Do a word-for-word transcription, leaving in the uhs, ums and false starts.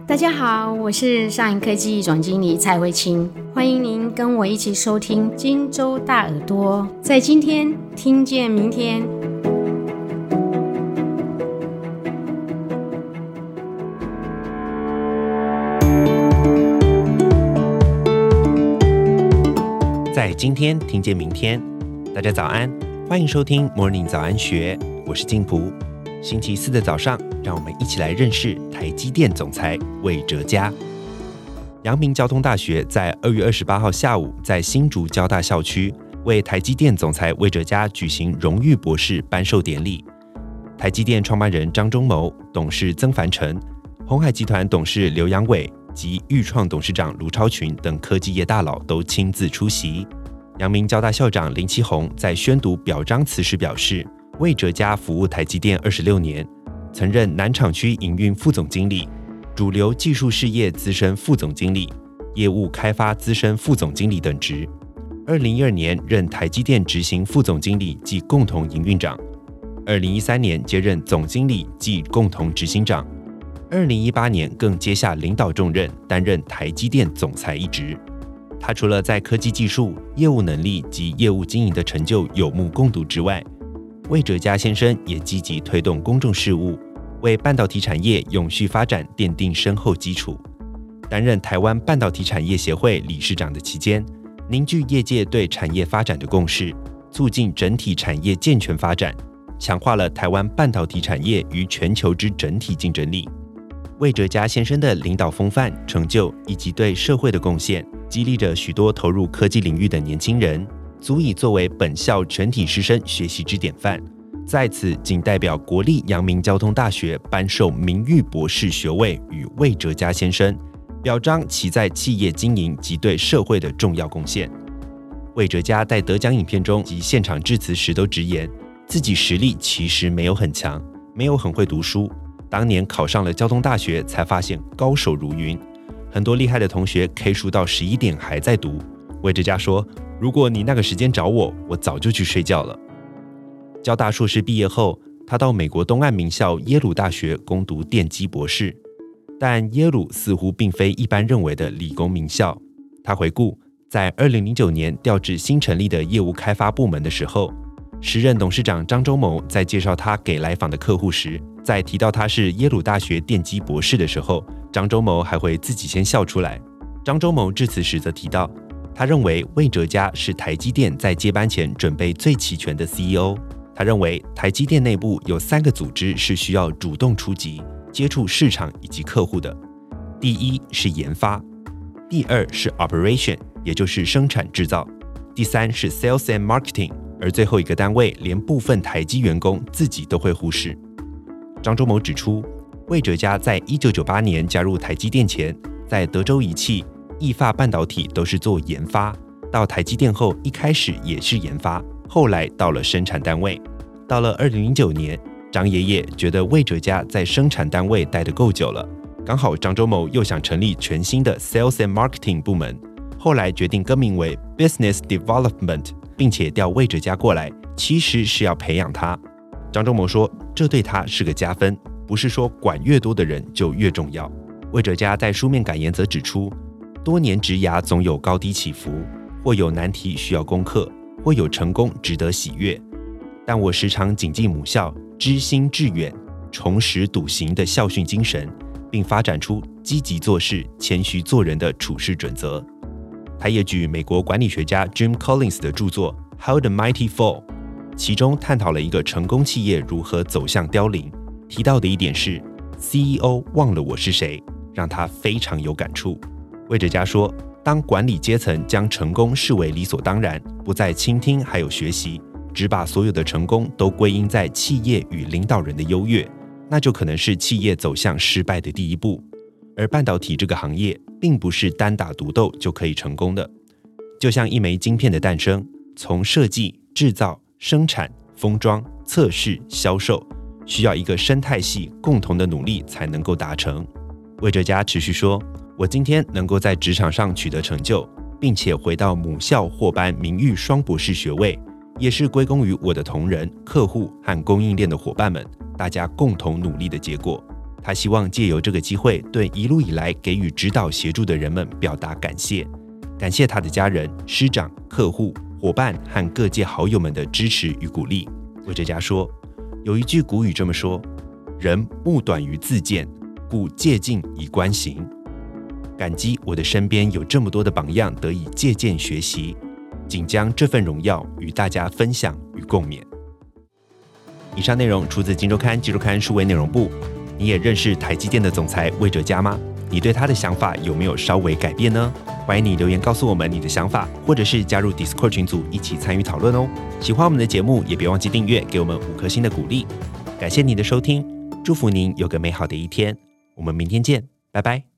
大家好，我是上银科技总经理蔡慧清，欢迎您跟我一起收听金州大耳朵，在今天听见明天。 在今天听见明天，大家早安，欢迎收听 Morning 早安学，我是金璞。星期四的早上，让我们一起来认识台积电总裁魏哲嘉。阳明交通大学在二月二十八号下午，在新竹交大校区为台积电总裁魏哲嘉举行荣誉博士颁授典礼。台积电创办人张忠谋、董事曾凡成、鸿海集团董事刘扬伟及裕创董事长卢超群等科技业大佬都亲自出席。阳明交大校长林奇宏在宣读表彰词时表示，魏哲嘉服务台积电二十六年，曾任南厂区营运副总经理、主流技术事业资深副总经理、业务开发资深副总经理等职。二零一二年任台积电执行副总经理暨共同营运长，二零一三年接任总经理暨共同执行长，二零一八年更接下领导重任，担任台积电总裁一职。他除了在科技技术、业务能力及业务经营的成就有目共睹之外，魏哲嘉先生也积极推动公众事务，为半导体产业永续发展奠定深厚基础。担任台湾半导体产业协会理事长的期间，凝聚业界对产业发展的共识，促进整体产业健全发展，强化了台湾半导体产业于全球之整体竞争力。魏哲嘉先生的领导风范、成就以及对社会的贡献，激励着许多投入科技领域的年轻人，足以作为本校全体师生学习之典范。在此，仅代表国立阳明交通大学颁授名誉博士学位与魏哲嘉先生，表彰其在企业经营及对社会的重要贡献。魏哲嘉在得奖影片中及现场致辞时都直言，自己实力其实没有很强，没有很会读书。当年考上了交通大学，才发现高手如云，很多厉害的同学 K 书到十一点还在读。魏哲嘉说，如果你那个时间找我，我早就去睡觉了。交大硕士毕业后，他到美国东岸名校耶鲁大学攻读电机博士，但耶鲁似乎并非一般认为的理工名校。他回顾，在二零零九年调至新成立的业务开发部门的时候，时任董事长张忠谋在介绍他给来访的客户时，在提到他是耶鲁大学电机博士的时候，张忠谋还会自己先笑出来。张忠谋致辞时则提到，他认为魏哲嘉是台积电在接班前准备最齐全的 C E O。 他认为台积电内部有三个组织是需要主动出击，接触市场以及客户的。第一是研发，第二是 operation， 也就是生产制造，第三是 sales and marketing， 而最后一个单位连部分台积员工自己都会忽视。张忠谋指出，魏哲嘉在一九九八年加入台积电前，在德州仪器、意法半导体都是做研发，到台积电后一开始也是研发，后来到了生产单位。到了二零零九年，张爷爷觉得魏哲嘉在生产单位待得够久了，刚好张忠谋又想成立全新的 Sales and Marketing 部门，后来决定更名为 Business Development， 并且调魏哲嘉过来，其实是要培养他。张忠谋说，这对他是个加分，不是说管越多的人就越重要。魏哲嘉在书面感言则指出，多年职涯总有高低起伏，或有难题需要攻克，或有成功值得喜悦。但我时常谨记母校知心致远、重拾笃行的校训精神，并发展出积极做事、谦虚做人的处事准则。他也举美国管理学家 Jim Collins 的著作《How the Mighty Fall》，其中探讨了一个成功企业如何走向凋零。提到的一点是 C E O 忘了我是谁，让他非常有感触。魏哲嘉说，当管理阶层将成功视为理所当然，不再倾听还有学习，只把所有的成功都归因在企业与领导人的优越，那就可能是企业走向失败的第一步。而半导体这个行业并不是单打独斗就可以成功的，就像一枚晶片的诞生，从设计、制造、生产、封装、测试、销售，需要一个生态系共同的努力才能够达成。魏哲嘉持续说，我今天能够在职场上取得成就，并且回到母校获颁名誉双博士学位，也是归功于我的同仁、客户和供应链的伙伴们，大家共同努力的结果。 他希望借由这个机会，对一路以来给予指导协助的人们表达感谢，感谢他的家人、师长、客户、伙伴和各界好友们的支持与鼓励。魏哲家说，有一句古语这么说：人目短于自见，故借镜以观行。感激我的身边有这么多的榜样得以借鉴学习，仅将这份荣耀与大家分享与共勉。以上内容出自《今周刊》《今周刊》数位内容部。你也认识台积电的总裁魏哲家吗？你对他的想法有没有稍微改变呢？欢迎你留言告诉我们你的想法，或者是加入 Discord 群组一起参与讨论哦。喜欢我们的节目，也别忘记订阅，给我们五颗星的鼓励。感谢你的收听，祝福您有个美好的一天。我们明天见，拜拜。